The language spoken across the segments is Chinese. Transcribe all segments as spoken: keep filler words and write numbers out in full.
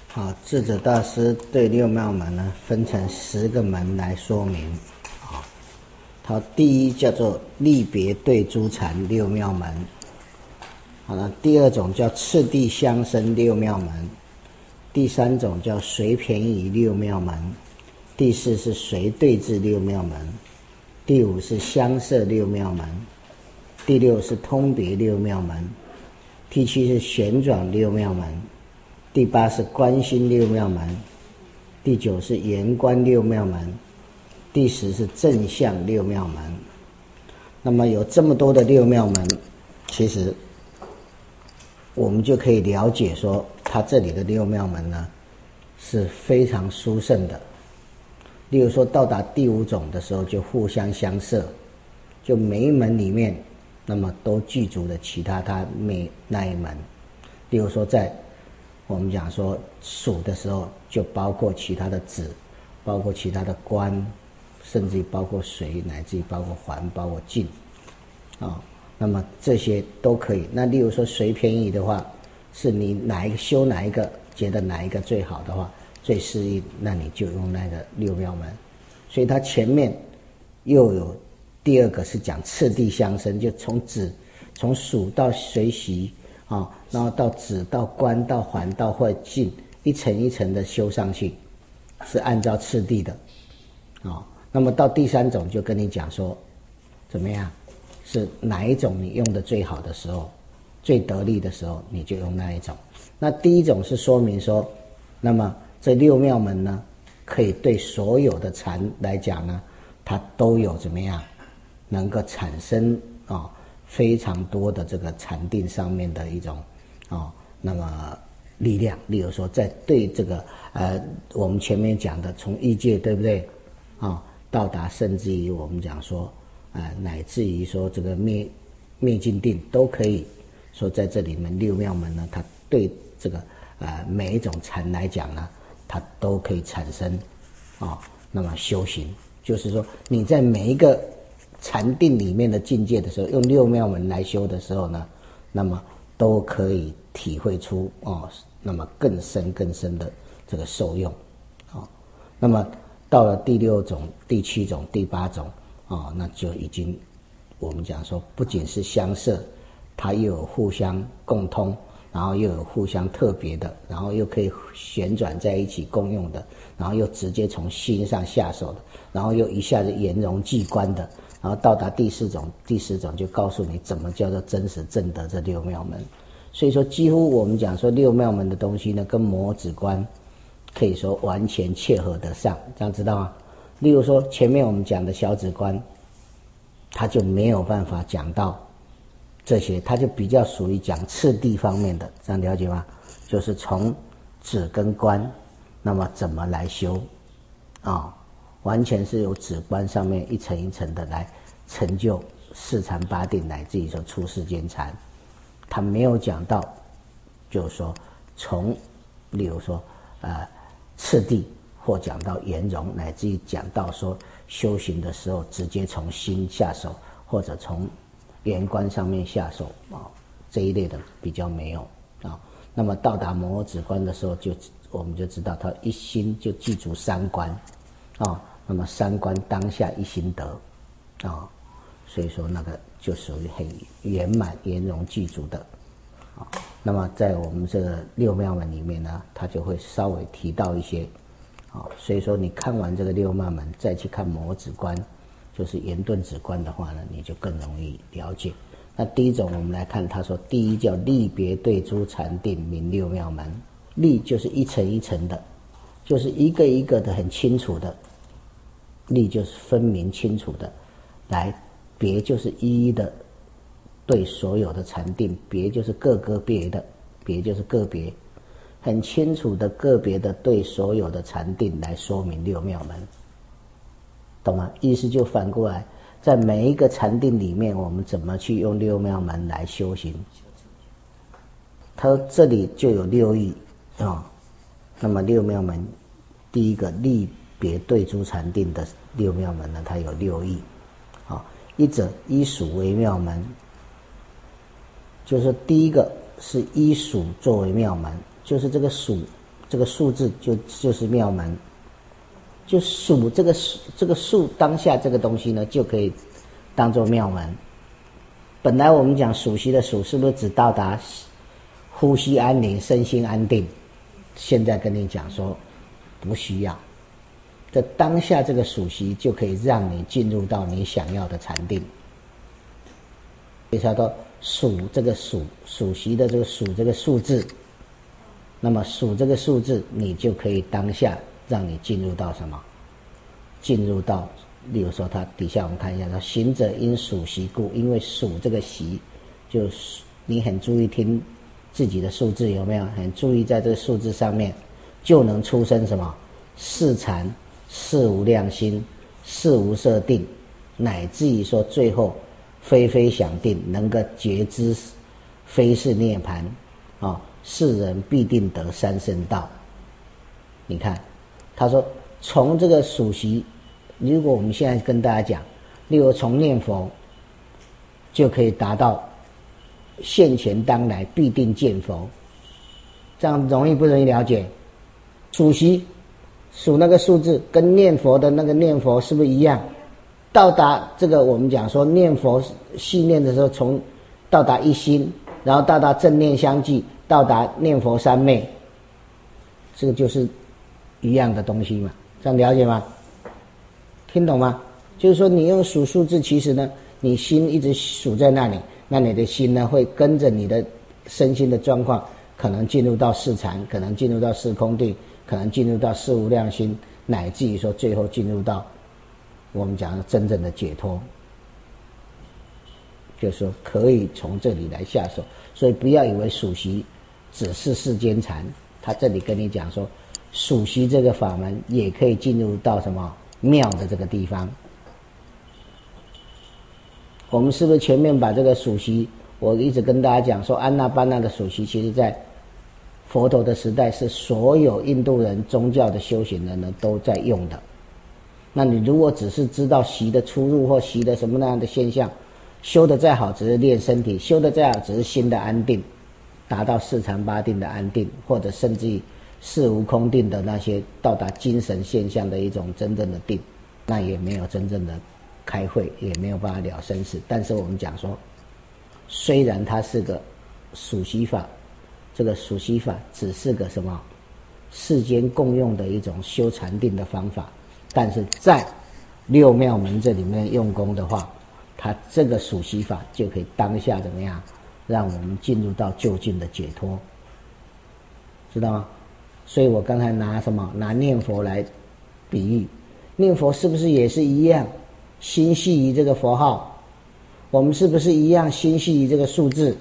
好，智者大师对六妙门呢分成十个门来说明。啊，它第一叫做立别对诸禅六妙门。好了，第二种叫次第相生六妙门，第三种叫随便宜六妙门，第四是随对治六妙门，第五是相摄六妙门，第六是通别六妙门，第七是旋转六妙门，第八是观心六妙门，第九是言观六妙门，第十是正向六妙门。那么有这么多的六妙门，其实我们就可以了解说，它这里的六妙门呢是非常殊胜的。例如说到达第五种的时候，就互相相摄，就每一门里面，那么都具足了其他它每那一门。例如说在我们讲说数的时候，就包括其他的子，包括其他的观，甚至于包括随，乃至于包括环，包括境，啊、哦，那么这些都可以。那例如说随便宜的话，是你哪一个修哪一个，觉得哪一个最好的话，最适应，那你就用那个六妙门。所以它前面又有第二个是讲次第相生，就从子从数到随习啊、哦，然后到子到观到环到会境，一层一层的修上去，是按照次第的啊、哦。那么到第三种就跟你讲说，怎么样？是哪一种你用的最好的时候，最得力的时候，你就用那一种。那第一种是说明说，那么这六妙门呢，可以对所有的禅来讲呢，它都有怎么样，能够产生啊、哦、非常多的这个禅定上面的一种啊、哦，那么力量。例如说，在对这个呃我们前面讲的从异界，对不对啊、哦，到达甚至于我们讲说啊、呃，乃至于说这个灭灭尽定都可以说在这里面六妙门呢，它对这个呃每一种禅来讲呢，它都可以产生啊、哦，那么修行就是说你在每一个禅定里面的境界的时候，用六妙门来修的时候呢，那么都可以体会出哦，那么更深更深的这个受用啊、哦。那么到了第六种、第七种、第八种啊、哦，那就已经我们讲说，不仅是相摄，它又有互相共通，然后又有互相特别的，然后又可以旋转在一起共用的，然后又直接从心上下手的，然后又一下子圆融寂观的，然后到达第四种、第十种，就告诉你怎么叫做真实正得这六妙门。所以说，几乎我们讲说六妙门的东西呢，跟摩止观可以说完全切合得上，这样知道吗？例如说前面我们讲的小止观，它就没有办法讲到这些，它就比较属于讲次第方面的，这样了解吗？就是从止跟观，那么怎么来修啊、哦？完全是由止观上面一层一层的来成就四禅八定，乃至于说出世间禅。他没有讲到，就是说从，例如说呃次第，或讲到圆融，乃至于讲到说修行的时候直接从心下手，或者从圆观上面下手啊、哦，这一类的比较没有啊、哦。那么到达摩止观的时候就，就我们就知道他一心就记住三观啊、哦，那么三观当下一心得啊、哦，所以说那个就属于很圆满圆融具足的啊、哦。那么在我们这个六妙门里面呢，他就会稍微提到一些啊、哦，所以说你看完这个六妙门，再去看摩止观，就是圆顿止观的话呢，你就更容易了解。那第一种我们来看，他说第一叫立别对诸禅定名六妙门。立就是一层一层的，就是一个一个的很清楚的，立就是分明清楚的，来别就是一一的对所有的禅定，别就是个个别的，别就是个别很清楚的个别的对所有的禅定来说明六妙门，懂吗？意思就反过来，在每一个禅定里面，我们怎么去用六妙门来修行？它这里就有六义啊、哦。那么六妙门，第一个立别对诸禅定的六妙门呢，它有六义啊、哦。一者依属为妙门，就是第一个是依属作为妙门，就是这个属这个数字就就是妙门，就数这个这个数当下这个东西呢，就可以当做妙门。本来我们讲数息的数，是不是只到达呼吸安宁、身心安定？现在跟你讲说，不需要。这当下这个数息就可以让你进入到你想要的禅定。所以叫做数这个数数息的这个数这个数字，那么数这个数字，你就可以当下让你进入到什么？进入到，例如说它底下我们看一下，说行者因数息故，因为数这个息，就是你很注意听自己的数字有没有？很注意在这个数字上面，就能出生什么？四禅、四无量心、四无色定，乃至于说最后非非想定，能够觉知非是涅槃啊，世人必定得三圣道。你看，他说从这个数息，如果我们现在跟大家讲，例如从念佛就可以达到现前当来必定见佛，这样容易不容易了解？数息数那个数字跟念佛的那个念佛是不是一样？到达这个我们讲说念佛细念的时候，从到达一心，然后到达正念相继，到达念佛三昧，这个就是一样的东西嘛，这样了解吗？听懂吗？就是说你用数数字，其实呢你心一直数在那里，那你的心呢会跟着你的身心的状况，可能进入到四禅，可能进入到四空定，可能进入到四无量心，乃至于说最后进入到我们讲的真正的解脱，就是说可以从这里来下手。所以不要以为数息只是世间禅，他这里跟你讲说数息这个法门也可以进入到什么妙的这个地方。我们是不是前面把这个数息，我一直跟大家讲说安那般那的数息，其实在佛陀的时代是所有印度人宗教的修行人呢都在用的。那你如果只是知道息的出入或息的什么那样的现象，修得再好只是练身体，修得再好只是心的安定，达到四禅八定的安定，或者甚至于四无空定的那些到达精神现象的一种真正的定，那也没有真正的开会，也没有办法了生死。但是我们讲说，虽然它是个数息法，这个数息法只是个什么世间共用的一种修禅定的方法，但是在六妙门这里面用功的话，它这个数息法就可以当下怎么样，让我们进入到究竟的解脱，知道吗？所以我刚才拿什么拿念佛来比喻，念佛是不是也是一样心系于这个佛号？我们是不是一样心系于这个数字？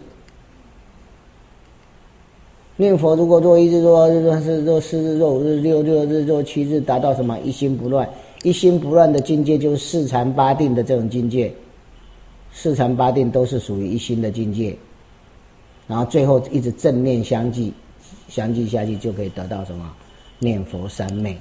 念佛如果若一日若二日若四日若四日若五日六六日若七日，达到什么一心不乱？一心不乱的境界就是四禅八定的这种境界，四禅八定都是属于一心的境界，然后最后一直正念相继相继下去，就可以得到什么念佛三昧，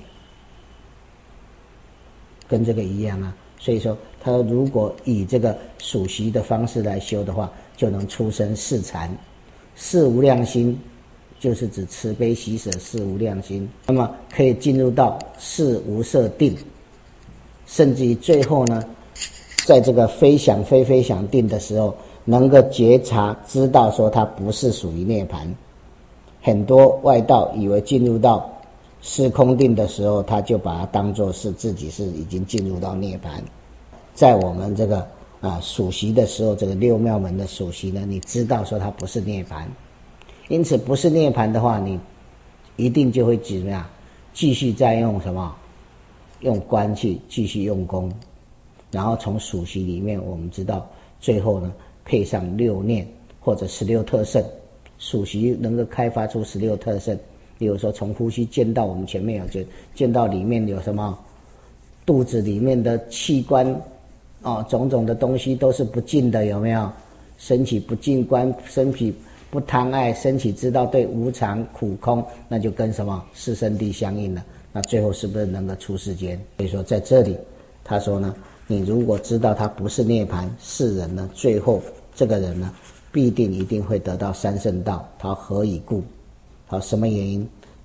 跟这个一样啊。所以说他如果以这个数息的方式来修的话，就能出生四禅。四无量心就是指慈悲喜舍四无量心，那么可以进入到四无色定，甚至于最后呢，在这个非想非非想定的时候，能够觉察知道说它不是属于涅槃。很多外道以为进入到四空定的时候，他就把它当作是自己是已经进入到涅槃。在我们这个啊数息的时候，这个六妙门的数息呢，你知道说它不是涅槃，因此不是涅槃的话，你一定就会怎么样，继续再用什么，用观去继续用功，然后从数息里面我们知道最后呢配上六念或者十六特胜，数息能够开发出十六特胜。比如说从呼吸见到我们前面有见见到里面有什么肚子里面的器官哦，种种的东西都是不净的，有没有？身体不净观，身体不贪爱，身体知道对无常苦空，那就跟什么四圣谛相应了。那最后是不是能够出世间？所以说在这里他说呢，你如果知道他不是涅槃，世人呢最后这个人呢必定一定会得到三圣道。他何以故？好，什么原因？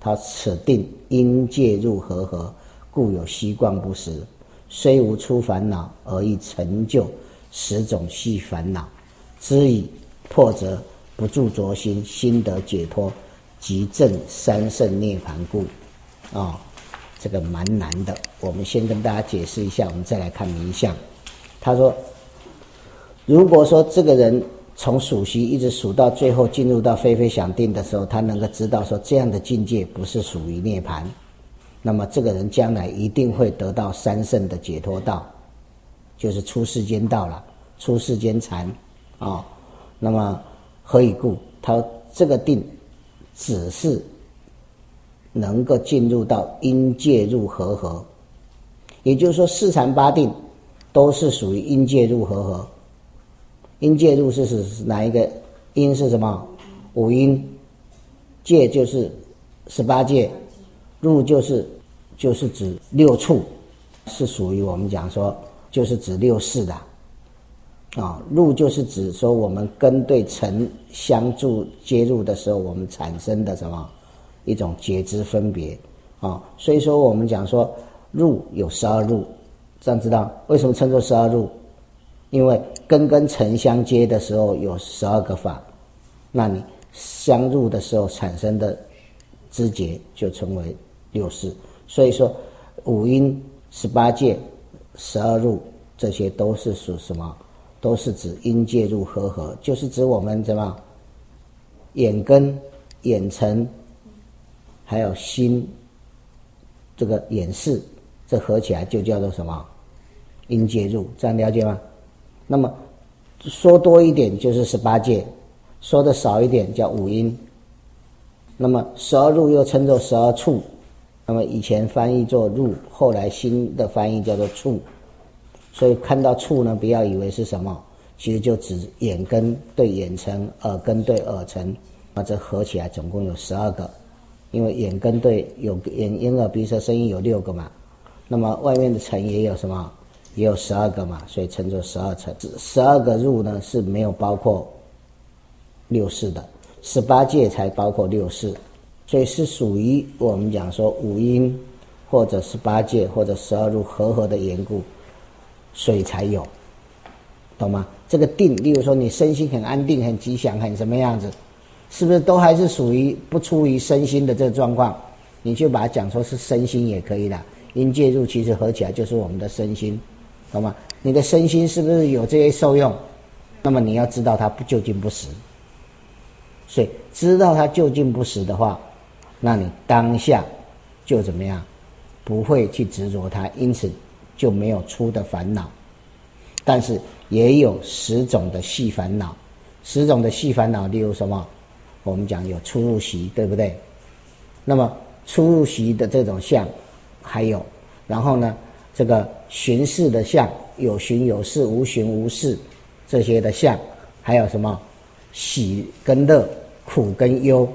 他此定因介入和合，故有习惯不实，虽无出烦恼，而亦成就十种细烦恼，知以破则不住着心，心得解脱，即证三圣涅槃故。哦，这个蛮难的，我们先跟大家解释一下，我们再来看名相。他说，如果说这个人从数息一直数到最后进入到非非想定的时候，他能够知道说这样的境界不是属于涅槃，那么这个人将来一定会得到三圣的解脱道，就是出世间道了，出世间禅啊、哦。那么何以故？他这个定只是能够进入到因介入和合，也就是说四禅八定都是属于因介入和合。因介入是指哪一个？因是什么？五因。介就是十八界，入就是就是指六处，是属于我们讲说就是指六识的啊、哦。入就是指说我们根对尘相助接入的时候，我们产生的什么一种觉知分别啊、哦。所以说我们讲说入有十二入，这样知道为什么称作十二入？因为根跟尘相接的时候有十二个法，那你相入的时候产生的知觉就称为六识。所以说五因、十八界、十二入，这些都是属什么？都是指因介入和合，就是指我们怎么眼根、眼尘，还有心这个眼识，这合起来就叫做什么？因介入，这样了解吗？那么说多一点就是十八界，说的少一点叫五因。那么十二入又称作十二处，那么以前翻译作入，后来新的翻译叫做处。所以看到处呢，不要以为是什么，其实就指眼根对眼尘，耳根对耳尘，那这合起来总共有十二个。因为眼根对有眼眼耳鼻舌身意有六个嘛，那么外面的尘也有什么？也有十二个嘛，所以称作十二尘。十二个入呢是没有包括六识的，十八界才包括六识，所以是属于我们讲说五因或者十八界或者十二入合合的缘故，所以才有，懂吗？这个定，例如说你身心很安定、很吉祥、很什么样子，是不是都还是属于不出于身心的这个状况？你就把它讲说是身心也可以啦。因介入其实合起来就是我们的身心。懂吗？你的身心是不是有这些受用？那么你要知道它不究竟不实，所以知道它究竟不实的话，那你当下就怎么样？不会去执着它，因此就没有出的烦恼。但是也有十种的细烦恼，十种的细烦恼，例如什么？我们讲有出入息，对不对？那么出入息的这种相还有，然后呢？这个寻事的相，有寻有事，无寻无事，这些的相，还有什么喜跟乐，苦跟忧。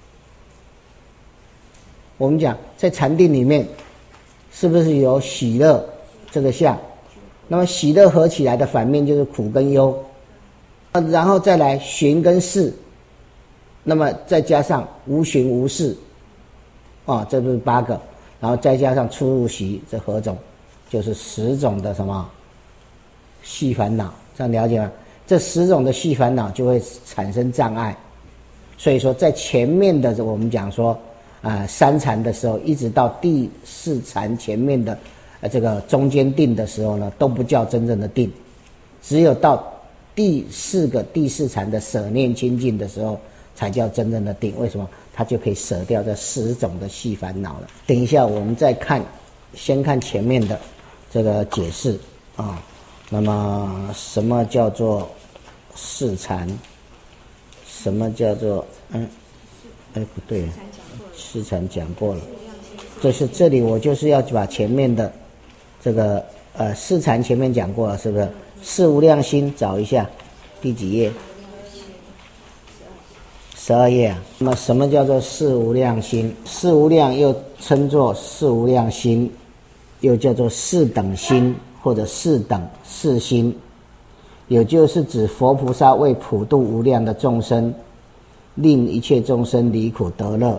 我们讲在禅定里面，是不是有喜乐这个相？那么喜乐合起来的反面就是苦跟忧，然后再来寻跟事，那么再加上无寻无事，啊、哦，这不是八个，然后再加上出入息，这何种？就是十种的什么细烦恼，这样了解吗？这十种的细烦恼就会产生障碍。所以说在前面的我们讲说啊、呃、三禅的时候，一直到第四禅前面的呃这个中间定的时候呢，都不叫真正的定，只有到第四个第四禅的舍念清净的时候才叫真正的定。为什么？它就可以舍掉这十种的细烦恼了。等一下我们再看，先看前面的这个解释啊。那么什么叫做四禅？什么叫做嗯？哎，不对，四禅讲过了。就是这里我就是要把前面的这个呃四禅前面讲过了，是不是？四无量心找一下，第几页？十二页啊。那么什么叫做四无量心？四无量又称作四无量心，又叫做四等心或者四等四心，也就是指佛菩萨为普度无量的众生，令一切众生离苦得乐，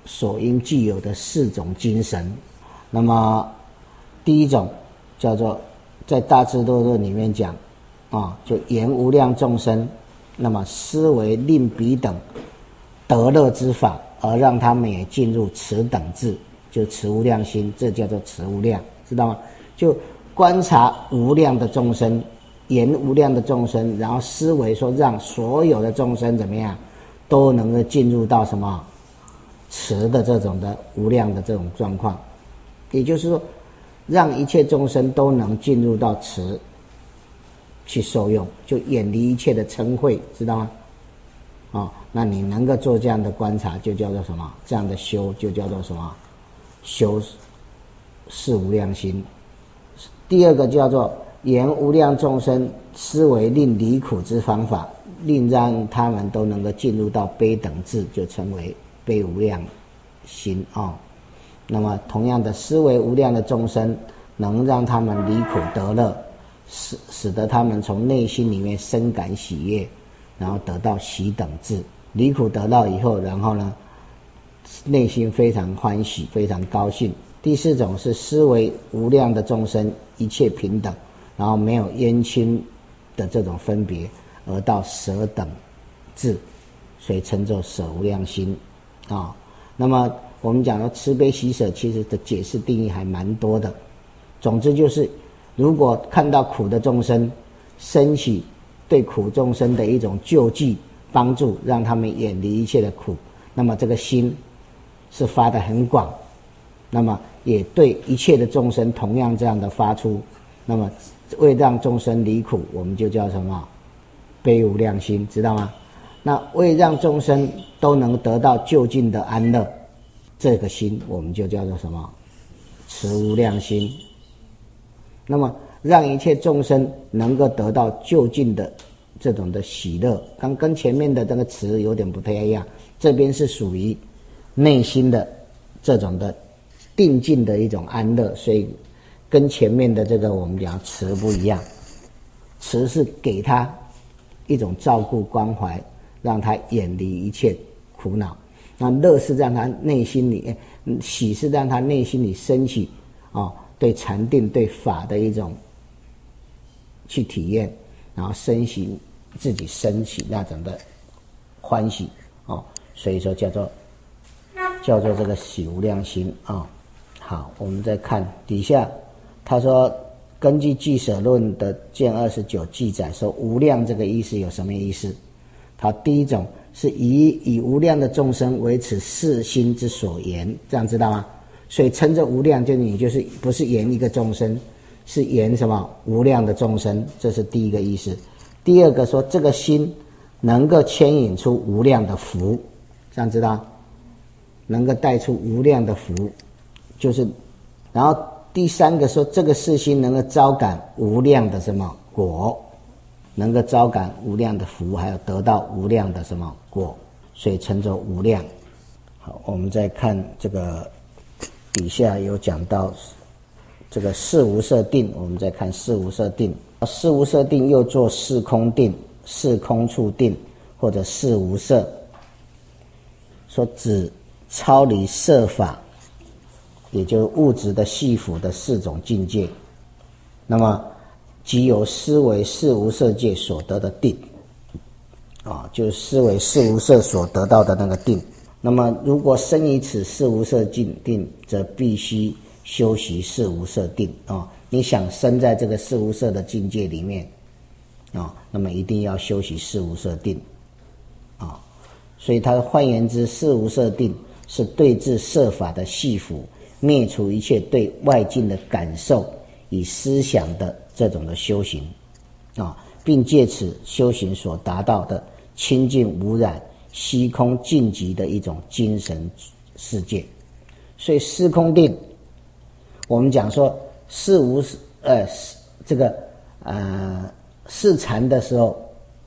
所应具有的四种精神。那么第一种叫做在大智度论里面讲啊，就言无量众生，那么思维令彼等得乐之法，而让他们也进入此等智，就持无量心，这叫做持无量，知道吗？就观察无量的众生，言无量的众生，然后思维说让所有的众生怎么样都能够进入到什么持的这种的无量的这种状况，也就是说让一切众生都能进入到持去受用，就远离一切的嗔恚，知道吗？哦，那你能够做这样的观察，就叫做什么？这样的修就叫做什么？修是无量心。第二个叫做言无量众生思维令离苦之方法，令让他们都能够进入到悲等智，就称为悲无量心哦。那么同样的，思维无量的众生，能让他们离苦得乐，使使得他们从内心里面深感喜悦，然后得到喜等智。离苦得乐以后，然后呢，内心非常欢喜，非常高兴。第四种是思维无量的众生一切平等，然后没有冤亲的这种分别，而到舍等智，所以称作舍无量心啊、哦。那么我们讲到慈悲喜舍，其实的解释定义还蛮多的。总之就是，如果看到苦的众生，升起对苦众生的一种救济帮助，让他们远离一切的苦，那么这个心是发得很广，那么也对一切的众生同样这样的发出，那么为让众生离苦，我们就叫什么？悲无量心，知道吗？那为让众生都能得到究竟的安乐，这个心我们就叫做什么？慈无量心。那么让一切众生能够得到究竟的这种的喜乐，刚跟前面的这个词有点不太一样，这边是属于内心的这种的定静的一种安乐，所以跟前面的这个我们讲慈不一样。慈是给他一种照顾关怀，让他远离一切苦恼。那乐是让他内心里，喜是让他内心里升起哦，对禅定对法的一种去体验，然后升起自己升起那种的欢喜哦，所以说叫做叫做这个喜无量心啊、哦。好，我们再看底下，他说根据俱舍论的卷二十九记载说，无量这个意思有什么意思？他第一种是以以无量的众生为此四心之所言，这样知道吗？所以称这无量，就你就是不是言一个众生，是言什么无量的众生，这是第一个意思。第二个说这个心能够牵引出无量的福，这样知道，能够带出无量的福，就是然后第三个说这个四心能够招感无量的什么果，能够招感无量的福，还有得到无量的什么果，所以称作无量。好，我们再看这个底下有讲到这个四无色定，我们再看四无色定。四无色定又做四空定、四空处定或者四无色，说指超离色法，也就是物质的系缚的四种境界，那么即由思维四无色界所得的定啊，就是思维四无色所得到的那个定。那么如果生于此四无色境定，则必须修习四无色定啊。你想生在这个四无色的境界里面啊，那么一定要修习四无色定啊。所以它换言之，四无色定是对治色法的系缚，灭除一切对外境的感受以思想的这种的修行啊，并借此修行所达到的清净无染、虚空净极的一种精神世界。所以四空定，我们讲说四无呃这个呃四禅的时候，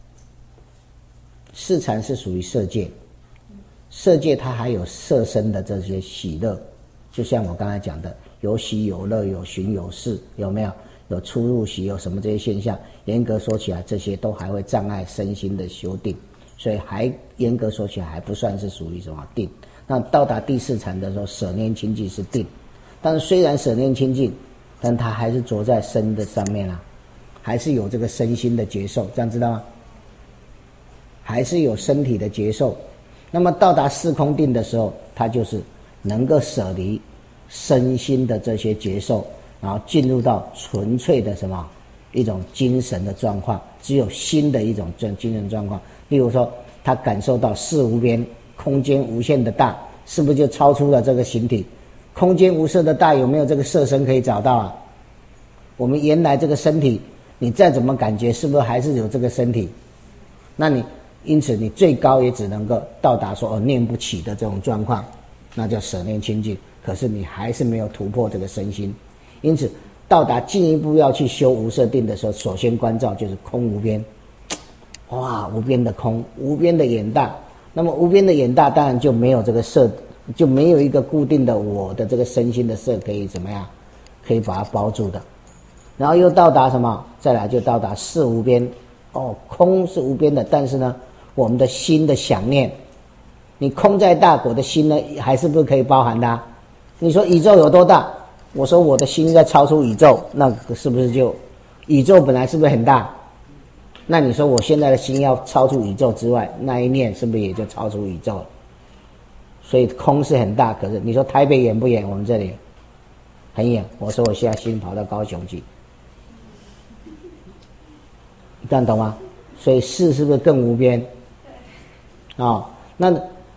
四禅是属于色界，色界它还有色身的这些喜乐，就像我刚才讲的，有喜有乐，有寻有事，有没有？有出入喜，有什么这些现象？严格说起来，这些都还会障碍身心的修定，所以还严格说起来还不算是属于什么定。 那到达第四禅的时候，舍念清净是定，但是虽然舍念清净，但它还是着在身的上面啊，还是有这个身心的觉受，这样知道吗？还是有身体的觉受。那么到达四空定的时候，它就是能够舍离身心的这些觉受，然后进入到纯粹的什么一种精神的状况，只有心的一种精神状况。例如说，他感受到四无边，空间无限的大，是不是就超出了这个形体？空间无色的大，有没有这个色身可以找到啊？我们原来这个身体，你再怎么感觉，是不是还是有这个身体？那你因此你最高也只能够到达说哦念不起的这种状况，那叫舍念清净。可是你还是没有突破这个身心，因此到达进一步要去修无色定的时候，首先关照就是空无边。哇，无边的空，无边的眼大。那么无边的眼大，当然就没有这个色，就没有一个固定的我的这个身心的色可以怎么样，可以把它包住的。然后又到达什么？再来就到达四无边。哦，空是无边的，但是呢，我们的心的想念，你空再大，我的心呢还是不是可以包含它？你说宇宙有多大？我说我的心在超出宇宙，那是不是就宇宙本来是不是很大？那你说我现在的心要超出宇宙之外，那一念是不是也就超出宇宙了？所以空是很大，可是你说台北远不远？我们这里很远。我说我现在心跑到高雄去，你这样懂吗？所以事是不是更无边？啊、哦，那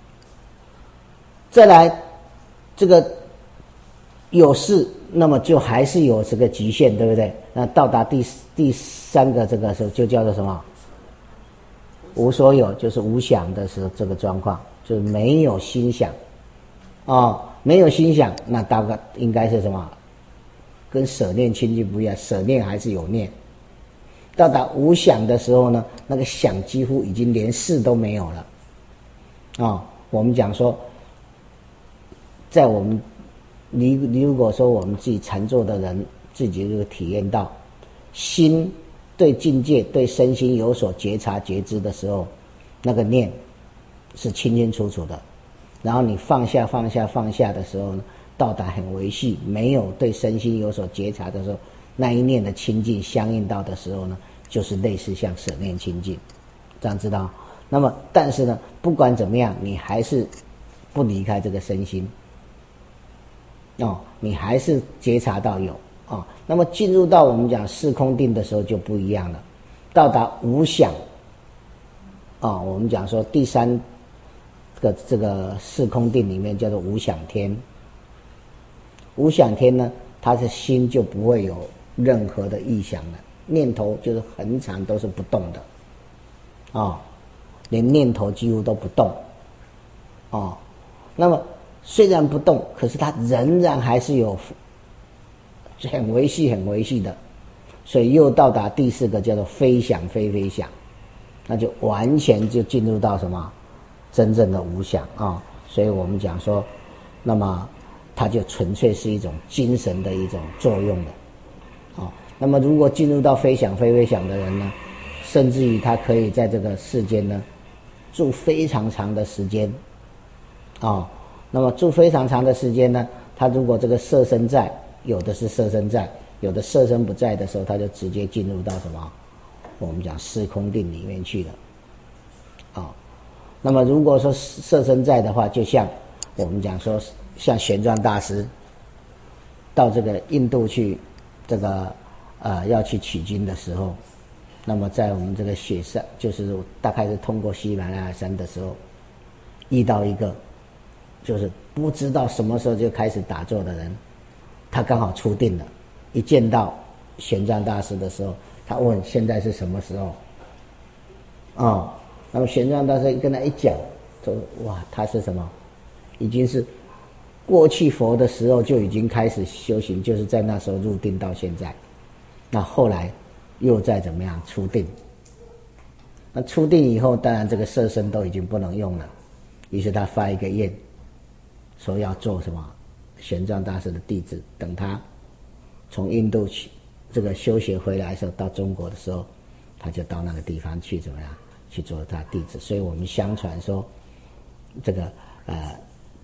再来这个有事，那么就还是有这个极限，对不对？那到达第第三个这个时候就叫做什么？无所有，就是无想的时候，这个状况就是没有心想，哦，没有心想，那大概应该是什么？跟舍念清净不一样，舍念还是有念。到达无想的时候呢，那个想几乎已经连事都没有了。啊、哦，我们讲说，在我们你你如果说我们自己禅坐的人，自己就体验到，心对境界、对身心有所觉察觉知的时候，那个念是清清楚楚的。然后你放下、放下、放下的时候呢，到达很微细，没有对身心有所觉察的时候，那一念的清净相应到的时候呢，就是类似像舍念清净，这样知道？那么，但是呢，不管怎么样，你还是不离开这个身心。哦，你还是觉察到有哦。那么进入到我们讲四空定的时候就不一样了，到达无想。哦，我们讲说第三个这个四空定里面叫做无想天。无想天呢，他的心就不会有任何的意想了，念头就是恒常都是不动的，哦，连念头几乎都不动，哦，那么虽然不动，可是它仍然还是有很微细、很微细的，所以又到达第四个叫做非想非非想，那就完全就进入到什么真正的无想啊、哦！所以我们讲说，那么它就纯粹是一种精神的一种作用了。哦，那么如果进入到非想非非想的人呢，甚至于他可以在这个世间呢住非常长的时间，哦，那么住非常长的时间呢，他如果这个色身在，有的是色身在，有的色身不在的时候，他就直接进入到什么？我们讲四空定里面去了。哦，那么如果说色身在的话，就像我们讲说，像玄奘大师到这个印度去，这个呃要去取经的时候，那么在我们这个雪山，就是大概是通过喜马拉雅山的时候，遇到一个就是不知道什么时候就开始打坐的人，他刚好出定了，一见到玄奘大师的时候，他问现在是什么时候？哦，那么玄奘大师跟他一讲，说哇，他是什么？已经是过去佛的时候就已经开始修行，就是在那时候入定到现在。那后来又再怎么样出定？那出定以后，当然这个色身都已经不能用了，于是他发一个愿，说要做什么玄奘大师的弟子，等他从印度去这个修学回来的时候，到中国的时候，他就到那个地方去怎么样去做他弟子。所以我们相传说，这个呃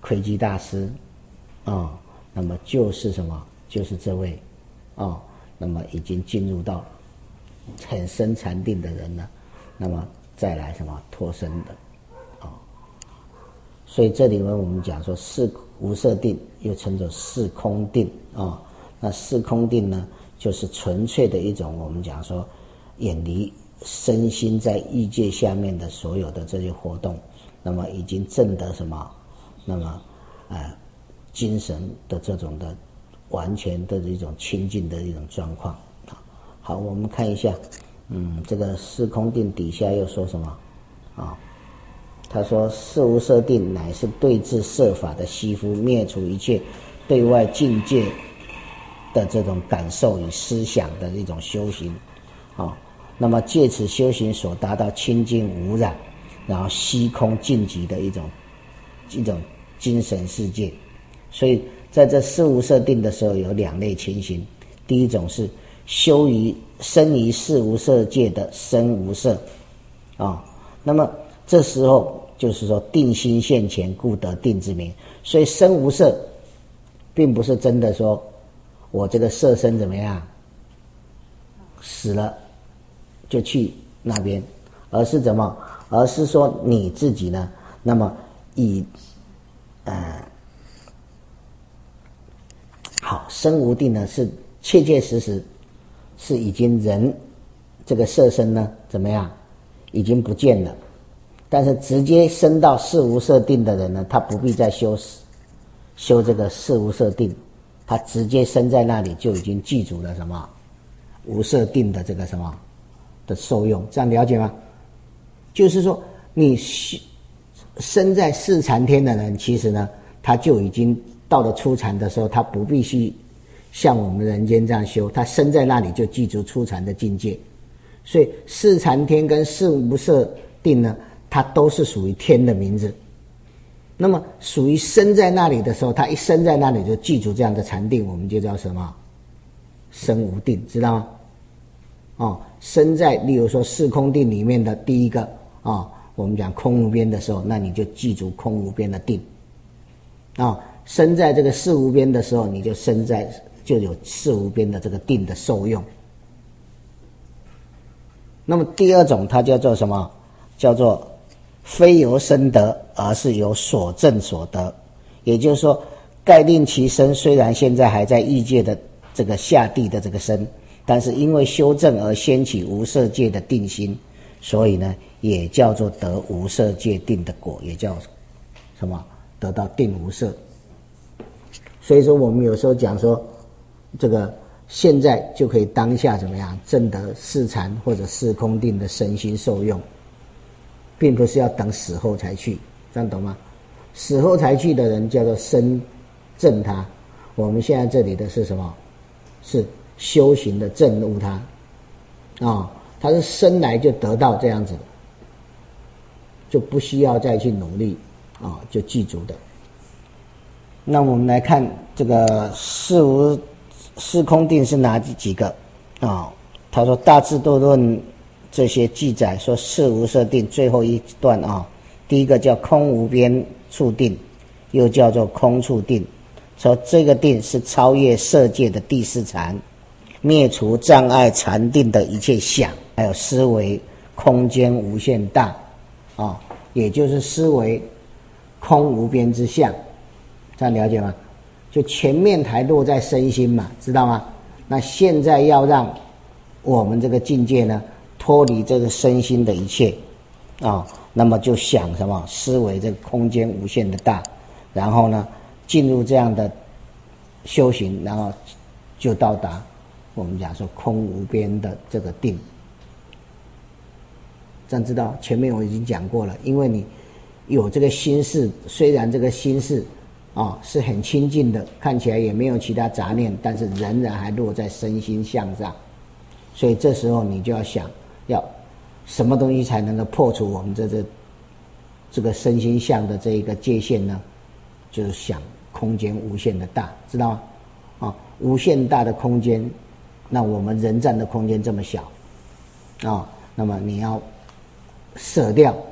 窥基大师啊、哦，那么就是什么？就是这位啊、哦，那么已经进入到很深禅定的人了，那么再来什么脱身的啊、哦？所以这里面我们讲说四无色定，又称作四空定啊、哦。那四空定呢，就是纯粹的一种我们讲说远离身心在欲界下面的所有的这些活动，那么已经证得什么？那么呃精神的这种的完全的一种清净的一种状况。好，我们看一下，嗯，这个四空定底下又说什么啊？他说四无色定乃是对治色法的息夫，灭除一切对外境界的这种感受与思想的一种修行啊。那么借此修行所达到清净无染，然后虚空净极的一种一种精神世界。所以在这四无色定的时候有两类情形，第一种是修于生于四无色界的生无色啊，那么这时候就是说定心现前，故得定之名。所以生无色并不是真的说我这个色身怎么样死了就去那边，而是怎么？而是说你自己呢，那么以呃好生无定呢，是切切实实是已经人这个色身呢怎么样已经不见了，但是直接升到四无色定的人呢，他不必再修修这个四无色定，他直接升在那里就已经记住了什么无色定的这个什么的受用，这样了解吗？就是说你身在四禅天的人，其实呢他就已经到了初禅的时候，他不必须像我们人间这样修，他身在那里就记住初禅的境界。所以四禅天跟四无色定呢，它都是属于天的名字。那么属于身在那里的时候，他一身在那里就记住这样的禅定，我们就叫什么身无定，知道吗？哦，身在例如说四空定里面的第一个啊、哦，我们讲空无边的时候，那你就记住空无边的定啊、哦。身在这个四无边的时候，你就身在就有四无边的这个定的受用。那么第二种它叫做什么？叫做非由身得，而是由所证所得。也就是说，盖令其身虽然现在还在欲界的这个下地的这个身，但是因为修正而掀起无色界的定心，所以呢也叫做得无色界定的果，也叫什么？得到定无色。所以说我们有时候讲说这个现在就可以当下怎么样证得四禅或者四空定的身心受用，并不是要等死后才去，这样懂吗？死后才去的人叫做身证他，我们现在这里的是什么？是修行的证悟他啊、哦，他是生来就得到这样子的，就不需要再去努力啊、哦，就记住的。那我们来看这个四无四空定是哪几个啊、哦？他说《大智度论》这些记载说四无色定最后一段啊、哦，第一个叫空无边处定，又叫做空处定，说这个定是超越色界的第四禅，灭除障碍禅定的一切想，还有思维空间无限大啊、哦，也就是思维空无边之相。这样了解吗？就前面还落在身心嘛，知道吗？那现在要让我们这个境界呢脱离这个身心的一切啊、哦，那么就想什么思维这个空间无限的大，然后呢进入这样的修行，然后就到达我们讲说空无边的这个定。这样知道前面我已经讲过了，因为你有这个心事，虽然这个心事哦，是很清净的，看起来也没有其他杂念，但是仍然还落在身心相上，所以这时候你就要想，要什么东西才能够破除我们这这这个身心相的这一个界限呢？就是想空间无限的大，知道吗？啊、哦，无限大的空间，那我们人占的空间这么小啊、哦，那么你要舍掉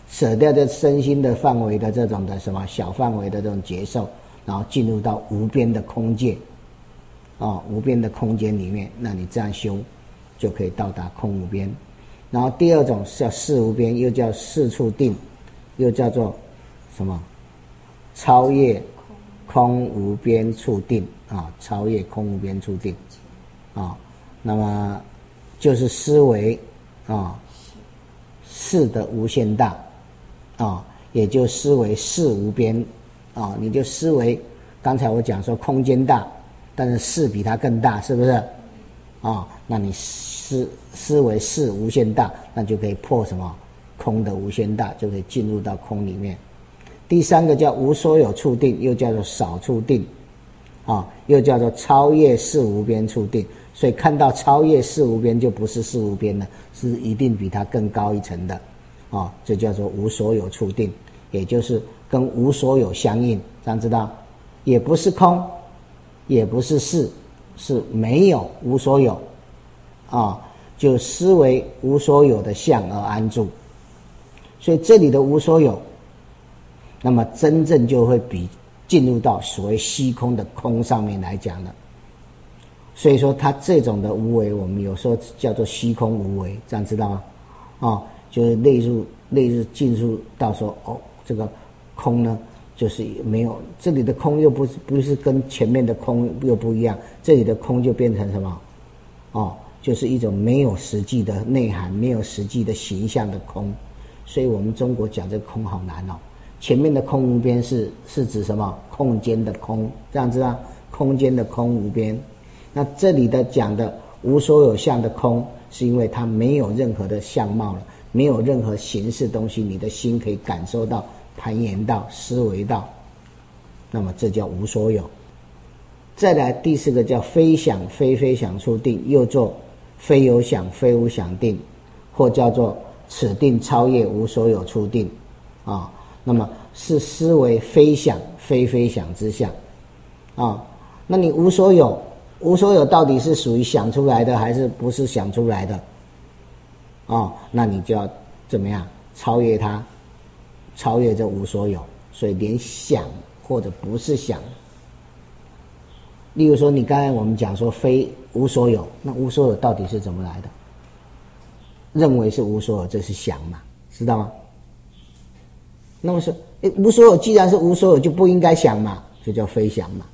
舍掉这身心的范围的这种的什么小范围的这种接受，然后进入到无边的空界，哦，无边的空间里面，那你这样修就可以到达空无边。然后第二种叫事无边，又叫事处定，又叫做什么？超越空无边处定啊，超越空无边处定啊。那么就是思维啊，事的无限大啊，也就思维事无边啊。你就思维，刚才我讲说空间大，但是事比它更大，是不是？啊，那你思思维事无限大，那就可以破什么空的无限大，就可以进入到空里面。第三个叫无所有处定，又叫做少处定啊，又叫做超越事无边处定。所以看到超越事无边就不是事无边了，是一定比它更高一层的啊，这叫做无所有处定，也就是跟无所有相应，这样知道？也不是空，也不是事，是没有无所有啊，就思维无所有的相而安住。所以这里的无所有，那么真正就会比进入到所谓虚空的空上面来讲了。所以说它这种的无为，我们有时候叫做虚空无为，这样知道吗？哦，就是类似类似进入到说哦，这个空呢，就是没有，这里的空又不是不是跟前面的空又不一样，这里的空就变成什么？哦，就是一种没有实际的内涵，没有实际的形象的空。所以我们中国讲这个空好难哦。前面的空无边是是指什么？空间的空，这样知道？空间的空无边。那这里的讲的无所有相的空，是因为它没有任何的相貌了，没有任何形式东西，你的心可以感受到、攀岩到、思维到，那么这叫无所有。再来第四个叫非想非非想处定，又作非有想非无想定，或叫做此定超越无所有处定啊。那么是思维非想非非想之相啊。那你无所有，无所有到底是属于想出来的还是不是想出来的啊？那你就要怎么样超越它，超越这无所有。所以连想或者不是想，例如说你刚才我们讲说非无所有，那无所有到底是怎么来的？认为是无所有，这是想嘛，知道吗？那么说诶无所有既然是无所有，就不应该想嘛，就叫非想嘛，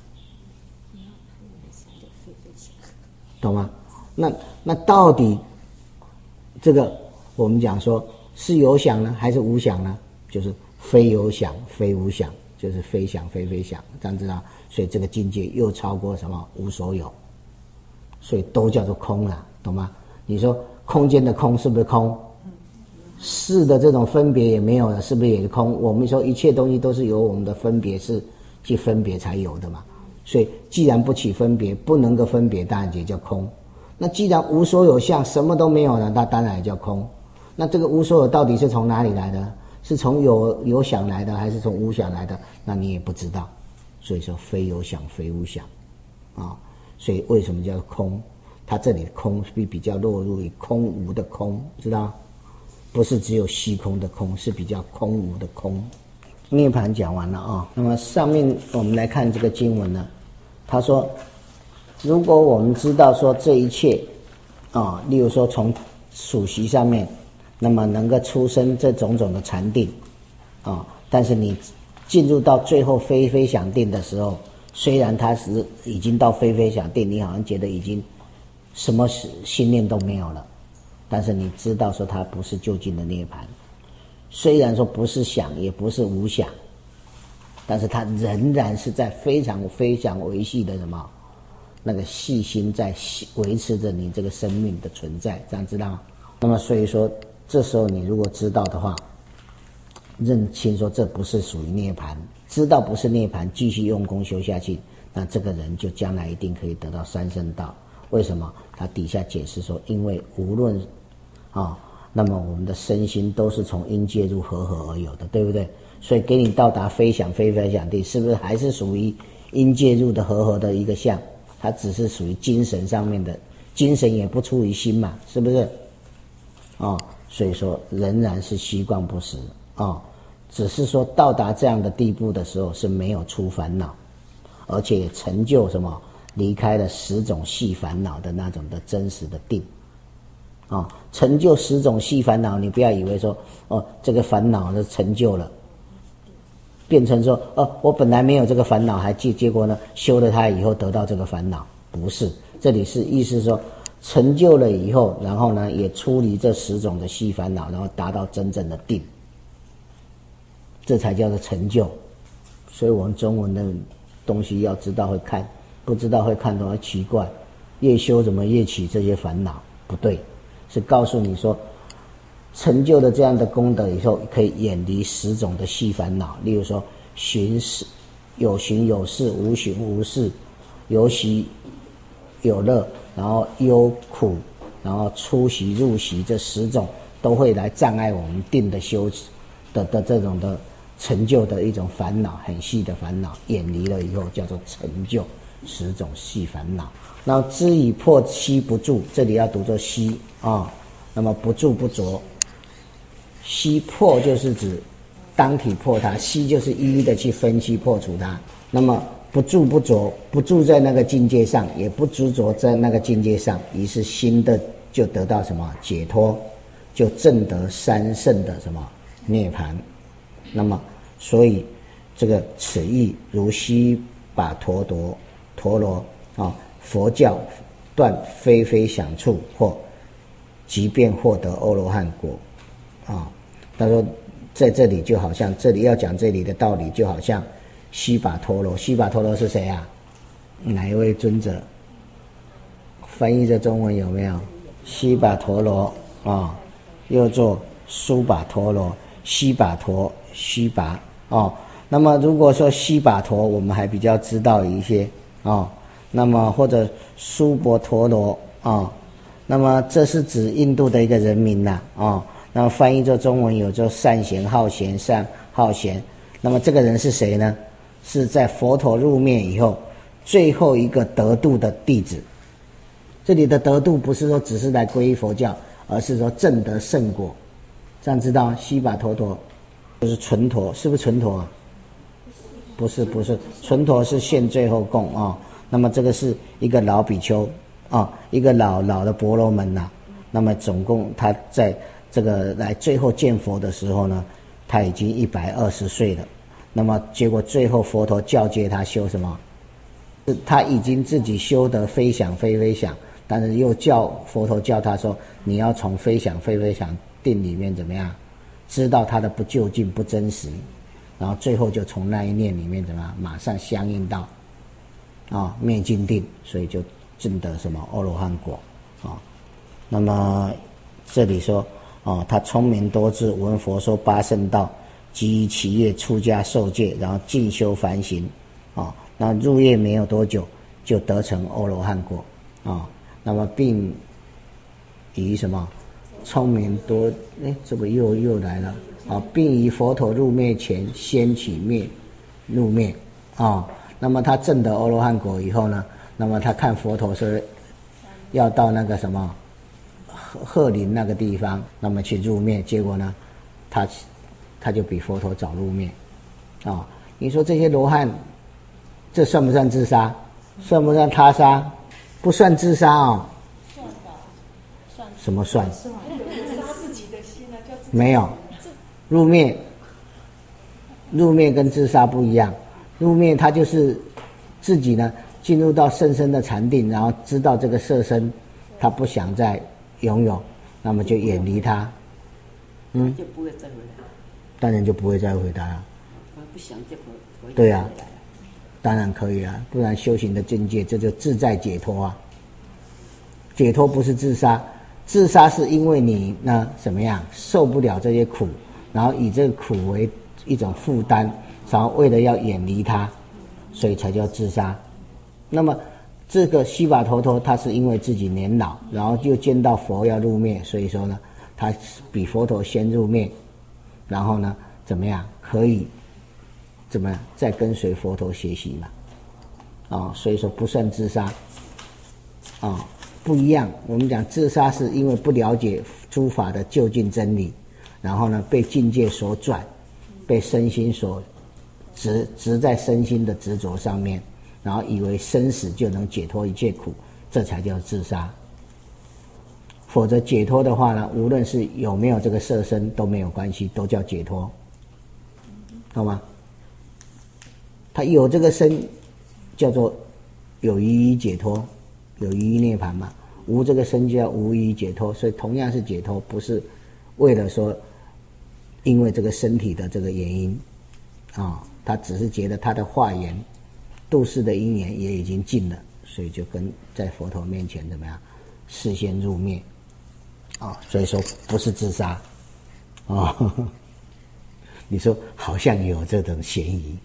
懂吗？那那到底这个我们讲说是有想呢还是无想呢？就是非有想非无想，就是非想非非想，这样知道？所以这个境界又超过什么无所有，所以都叫做空了，懂吗？你说空间的空是不是空？事的这种分别也没有了，是不是也是空？我们说一切东西都是由我们的分别是去分别才有的嘛。所以既然不起分别，不能够分别，当然也叫空。那既然无所有相，什么都没有了，那当然也叫空。那这个无所有到底是从哪里来的？是从有有想来的，还是从无想来的？那你也不知道。所以说非有想非无想啊。所以为什么叫空？它这里的空比比较落入于空无的空，知道吗？不是只有虚空的空，是比较空无的空。涅槃讲完了啊、哦，那么上面我们来看这个经文呢，他说，如果我们知道说这一切啊、哦，例如说从属习上面，那么能够出生这种种的禅定啊、哦，但是你进入到最后非非想定的时候，虽然他是已经到非非想定，你好像觉得已经什么信念都没有了。但是你知道说它不是究竟的涅槃，虽然说不是想也不是无想，但是它仍然是在非常非常维系的什么那个细心在维持着你这个生命的存在，这样知道吗？那么所以说这时候你如果知道的话，认清说这不是属于涅槃，知道不是涅槃，继续用功修下去，那这个人就将来一定可以得到三圣道。为什么？他底下解释说，因为无论啊、哦，那么我们的身心都是从因介入和合而有的，对不对？所以给你到达非想非非想定，是不是还是属于因介入的和合的一个相？它只是属于精神上面的，精神也不出于心嘛，是不是？哦，所以说仍然是虚幻不实哦，只是说到达这样的地步的时候是没有出烦恼，而且成就什么离开了十种细烦恼的那种的真实的定。哦，成就十种细烦恼，你不要以为说哦这个烦恼是成就了，变成说哦我本来没有这个烦恼，还结结果呢修了它以后得到这个烦恼，不是，这里是意思说成就了以后，然后呢也出离这十种的细烦恼，然后达到真正的定，这才叫做成就。所以我们中文的东西要知道会看，不知道会看的话奇怪，越修怎么越起这些烦恼？不对，是告诉你说成就了这样的功德以后，可以远离十种的细烦恼，例如说寻事有寻有事，无寻无事，有喜有乐，然后忧苦，然后出习入习，这十种都会来障碍我们定的修持的的这种的成就的一种烦恼，很细的烦恼，远离了以后叫做成就十种细烦恼。然后知以破悉不住，这里要读作悉啊、哦，那么不住不着，悉破就是指当体破它，悉就是一一的去分析破除它。那么不住不着，不住在那个境界上，也不执着在那个境界上，于是心的就得到什么解脱，就证得三圣的什么涅槃。那么所以这个此意如悉把陀罗陀罗啊，佛教断非非想处，或即便获得阿罗汉果啊。他说在这里就好像这里要讲这里的道理，就好像悉把陀罗，悉把陀罗是谁啊？哪一位尊者？翻译的中文有没有？悉把陀罗啊，又作苏把陀罗、悉把陀、须拔哦。那么如果说悉把陀，我们还比较知道一些哦。那么或者苏婆陀罗啊，那么这是指印度的一个人民呐啊、哦。那么翻译作中文有做善贤好贤善好贤。那么这个人是谁呢？是在佛陀入灭以后最后一个得度的弟子。这里的得度不是说只是来皈依佛教，而是说证得圣果。这样知道吗？悉把陀陀就是纯陀，是不是纯陀啊？不是不是，纯陀是现最后供啊、哦。那么这个是一个老比丘啊、哦，一个老老的婆罗门呐、啊。那么总共他在这个来最后见佛的时候呢，他已经一百二十岁了。那么结果最后佛陀教诫他修什么？他已经自己修得非想非非想，但是又叫佛陀教他说，你要从非想非非想定里面怎么样，知道他的不究竟不真实，然后最后就从那一念里面怎么样，马上相应到啊、哦、灭尽定，所以就证得什么阿罗汉果啊、哦。那么这里说哦，他聪明多智，闻佛说八圣道，即其业出家受戒，然后进修梵行啊、哦。那入业没有多久，就得成阿罗汉果啊、哦。那么并以什么聪明多？哎，这个又又来了啊！并以佛陀入灭前先起灭入灭啊、哦。那么他证得阿罗汉果以后呢，那么他看佛陀是要到那个什么鹤鹤林那个地方，那么去入灭，结果呢，他他就比佛陀早入灭啊、哦。你说这些罗汉，这算不算自杀？算不算他杀？不算自杀哦。 算吧，算。 什么算？ 杀自己的心啊，叫自己。 没有，入灭，入灭跟自杀不一样。入灭他就是自己呢进入到甚深的禅定，然后知道这个色身他不想再拥有，那么就远离他， 嗯，就不会再回来。 当然就不会再回来了。 他不想就回。 对啊，当然可以啊，不然修行的境界这就自在解脱啊。解脱不是自杀，自杀是因为你呢怎么样受不了这些苦，然后以这个苦为一种负担，然后为了要远离它，所以才叫自杀。那么这个悉把陀陀他是因为自己年老，然后就见到佛要入灭，所以说呢他比佛陀先入灭，然后呢怎么样可以怎么样再跟随佛陀学习嘛啊、哦，所以说不算自杀啊、哦，不一样。我们讲自杀是因为不了解诸法的究竟真理， 然后呢被境界所转，被身心所执执在身心的执着上面，然后以为生死就能解脱一切苦，这才叫自杀。否则解脱的话呢，无论是有没有这个色身都没有关系，都叫解脱，好吗？他有这个身叫做有余依解脱，有余依涅槃嘛，无这个身就叫无余依解脱，所以同样是解脱，不是为了说因为这个身体的这个原因啊、哦，他只是觉得他的化缘度世的因缘也已经尽了，所以就跟在佛陀面前怎么样示现入灭啊、哦，所以说不是自杀啊、哦。你说好像有这种嫌疑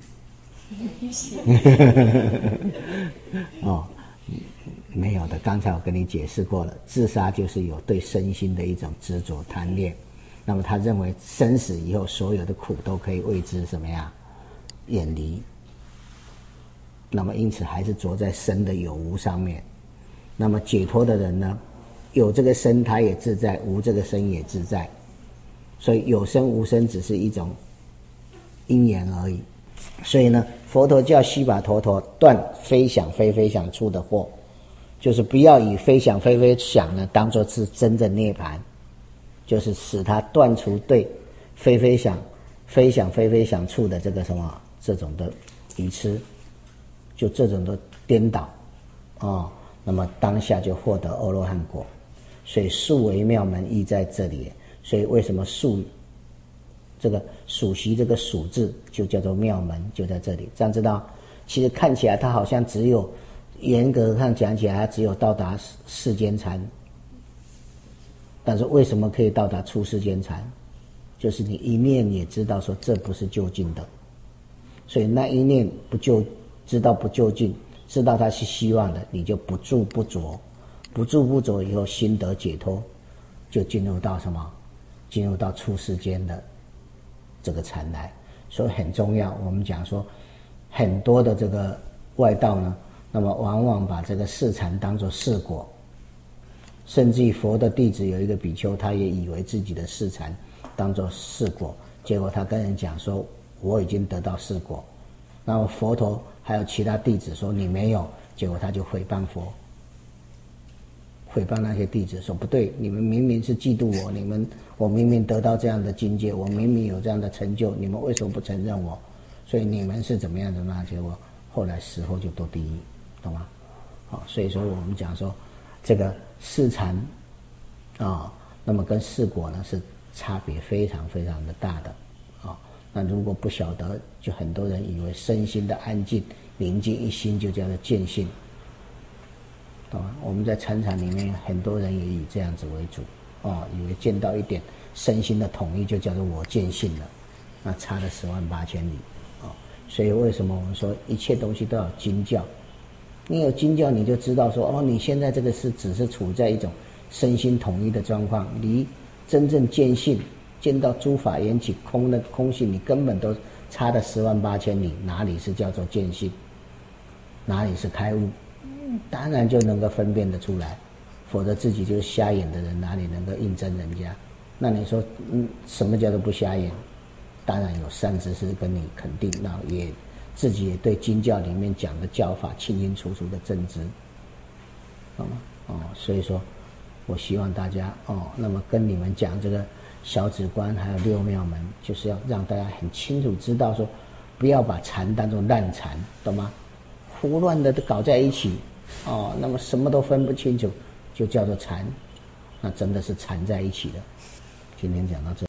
哦，没有的。刚才我跟你解释过了，自杀就是有对身心的一种执着贪恋。那么他认为生死以后所有的苦都可以为之怎么样远离。那么因此还是着在身的有无上面。那么解脱的人呢，有这个身他也自在，无这个身也自在。所以有生无生只是一种因缘而已。所以呢，佛陀叫须跋陀陀断非想非非想处的惑，就是不要以非想非非想呢当作是真正涅槃，就是使他断除对非非想非想非非想处的这个什么这种的愚痴，就这种的颠倒啊、哦，那么当下就获得阿罗汉果。所以数为妙门意在这里。所以为什么数这个数习这个数字就叫做妙门，就在这里。这样知道，其实看起来它好像只有，严格上讲起来它只有到达世间禅，但是为什么可以到达出世间禅？就是你一念也知道说这不是究竟的，所以那一念不就知道不究竟，知道它是希望的，你就不住不着，不住不着以后心得解脱，就进入到什么？进入到出世间的这个禅来。所以很重要。我们讲说很多的这个外道呢，那么往往把这个世禅当作世果，甚至于佛的弟子有一个比丘，他也以为自己的世禅当作世果，结果他跟人讲说我已经得到世果，那么佛陀还有其他弟子说你没有，结果他就诽谤佛，诽谤那些弟子说不对，你们明明是嫉妒我，你们我明明得到这样的境界，我明明有这样的成就，你们为什么不承认我？所以你们是怎么样的呢？结果后来死后就都第一，懂吗？好，所以说我们讲说这个世禅啊、哦，那么跟世果呢是差别非常非常的大的啊、哦。那如果不晓得，就很多人以为身心的安静宁静一心就叫做见性。懂吗？我们在参禅里面，很多人也以这样子为主，哦，以为见到一点身心的统一就叫做我见性了，那差了十万八千里，哦，所以为什么我们说一切东西都要经教？你有经教，你就知道说，哦，你现在这个是只是处在一种身心统一的状况，离真正见性、见到诸法缘起空的空性，你根本都差了十万八千里，哪里是叫做见性？哪里是开悟？当然就能够分辨得出来，否则自己就是瞎眼的人，哪里能够应征人家？那你说，嗯，什么叫做不瞎眼？当然有善知识跟你肯定，那也自己也对经教里面讲的教法清清楚楚的正知，好吗？哦，所以说，我希望大家哦，那么跟你们讲这个小止观还有六妙门，就是要让大家很清楚知道说，不要把禅当作烂禅，懂吗？胡乱的都搞在一起。哦，那么什么都分不清楚，就叫做禅，那真的是缠在一起的。今天讲到这。